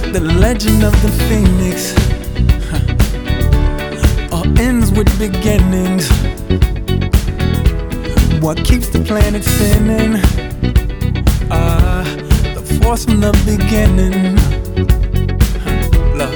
The legend of the phoenix all ends with beginnings. What keeps the planet spinning? The force from the beginning. Love.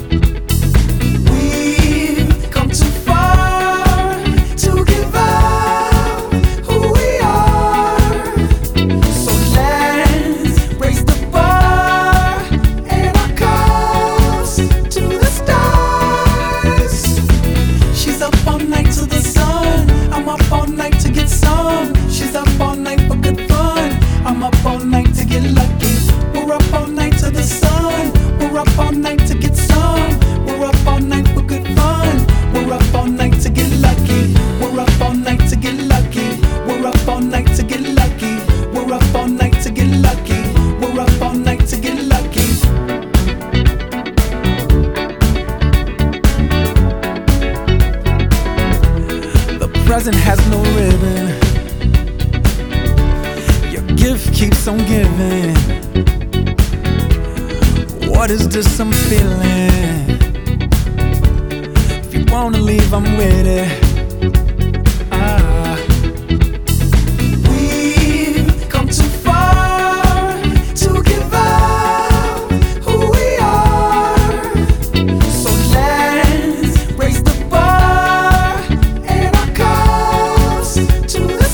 We've come too far to give up who we are. So let's raise the bar and our cups to the stars. She's up all night to the sun. I'm up all night to get some. She's up all night for good fun. I'm up all night to get lucky. We're up all night to the sun. We're up all night to get some. We're up all night for good fun. We're up all night to get lucky. We're up all night to get lucky. We're up all night to get lucky. We're up all night to get lucky. We're up all night to get lucky. The present has no ribbon. Your gift keeps on giving. What is this I'm feeling? If you wanna leave, I'm with it. We've come too far to give up who we are. So let's raise the bar and our cups to the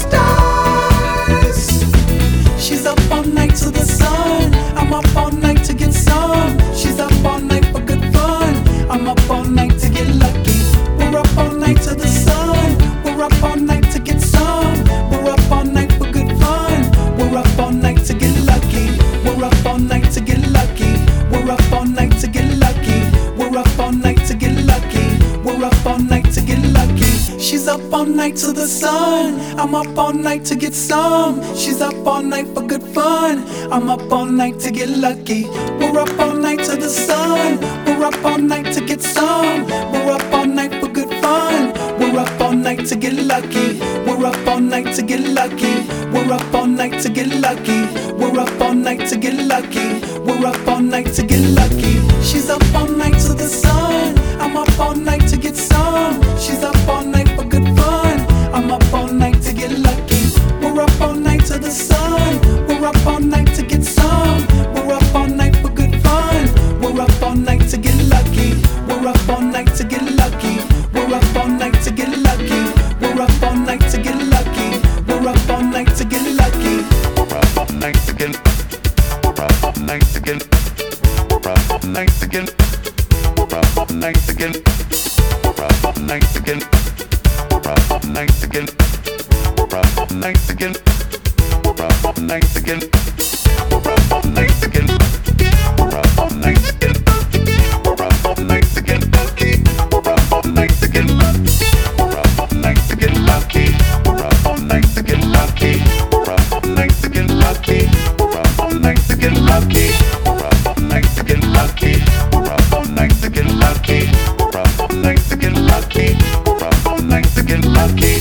stars. She's up all night to the sun. I'm up all night to get some. She's up all night for good fun. I'm up all night to get lucky. We're up all night to the sun. We're up all night to get some. We're up all night for good fun. We're up all night to get lucky. We're up all night to get lucky. We're up all night to get lucky. We're up all night to get lucky. We're up all night to get lucky. She's up all night to the sun. I'm up all night to get some. She's up all night for good fun. I'm up all night to get lucky. We're up all night to the sun. We're up all night to get some. We're up all night for good fun. We're up all night to get lucky. We're up all night to get lucky. We're up all night to get lucky. We're up all night to get lucky. We're up all night to get lucky. She's up all night to the sun. I'm up all night to get some. She's up all night for good fun. I'm up all night to get lucky. We're up all night to the sun. We're up all night to get some. We're up all night for good fun. We're up all night to get lucky. We're up all night to get lucky. We're up all night to get lucky. We're up all night to get lucky. We're up all night to get lucky. We're up all night to get. We're up all night to get. We're up all night to get. We're up all night to get. We're up all night to get. We're up all night to get. We're up all night to get. We're up all night to get. We're up all night to get. We're up all night to get. We're up all night to get. We're up all night to get. We're up all night to get lucky. We're up all night to get lucky. We're up all night to get lucky. We're up all night to get lucky. We're up all night to get lucky. We're up all night to get lucky. We're up all night to get lucky. We're up all night to get lucky.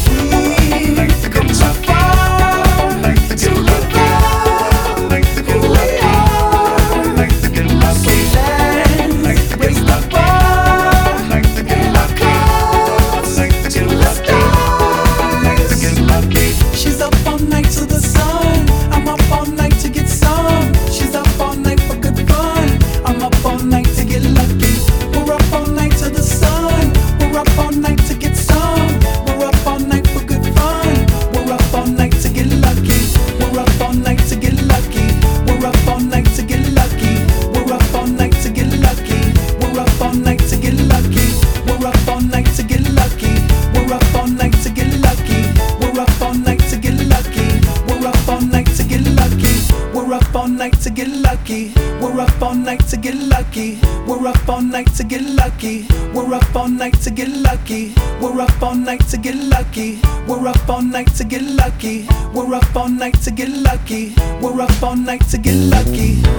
We've come too far to give up who we are. So let's raise the bar and our cups to the stars. She's up all night to the sun. I'm up all night to get some. She's up all night for good fun. I'm up all night to get lucky. We're up all night to the sun. We're up all night to get some. We're up all night for good fun. We're up all night to get lucky. We're up all night to get lucky. We're up all night to get lucky. We're up all night to get lucky. We're up all night to get lucky. We're up all night to get lucky. We're up all night to get lucky. We're up all night to get lucky. We're up all night to get lucky. We're up all night to get lucky. We're up all night to get lucky. We're up all night to get lucky. We're up all night to get lucky. We're up all night to get lucky. We're up all night to get lucky. We're up all night to get lucky. We're up all night to get lucky.